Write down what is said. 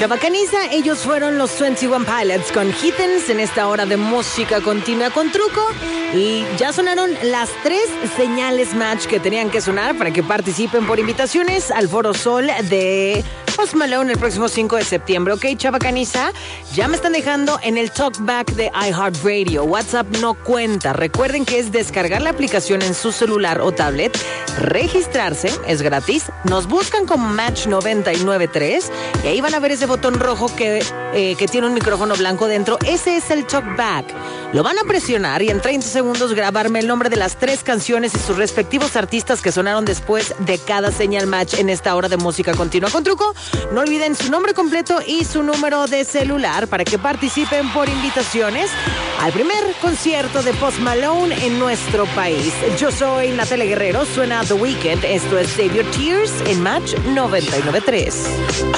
Chavacaniza, ellos fueron los 21 Pilots con Hittens en esta hora de música continua con truco. Y ya sonaron las 3 señales match que tenían que sonar para que participen por invitaciones al Foro Sol de Post Malone el próximo 5 de septiembre. Ok, Chavacaniza, ya me están dejando en el talkback de iHeartRadio. WhatsApp no cuenta. Recuerden que es descargar la aplicación en su celular o tablet, registrarse, es gratis. Nos buscan como Match 993 y ahí van a ver ese botón rojo que tiene un micrófono blanco dentro. Ese es el talkback. Lo van a presionar y en 30 segundos grabarme el nombre de las 3 canciones y sus respectivos artistas que sonaron después de cada señal match en esta hora de música continua con truco. No olviden su nombre completo y su número de celular para que participen por invitaciones al primer concierto de Post Malone en nuestro país. Yo soy Natalia Guerrero, suena The Weeknd. Esto es Save Your Tears en Match 99.3.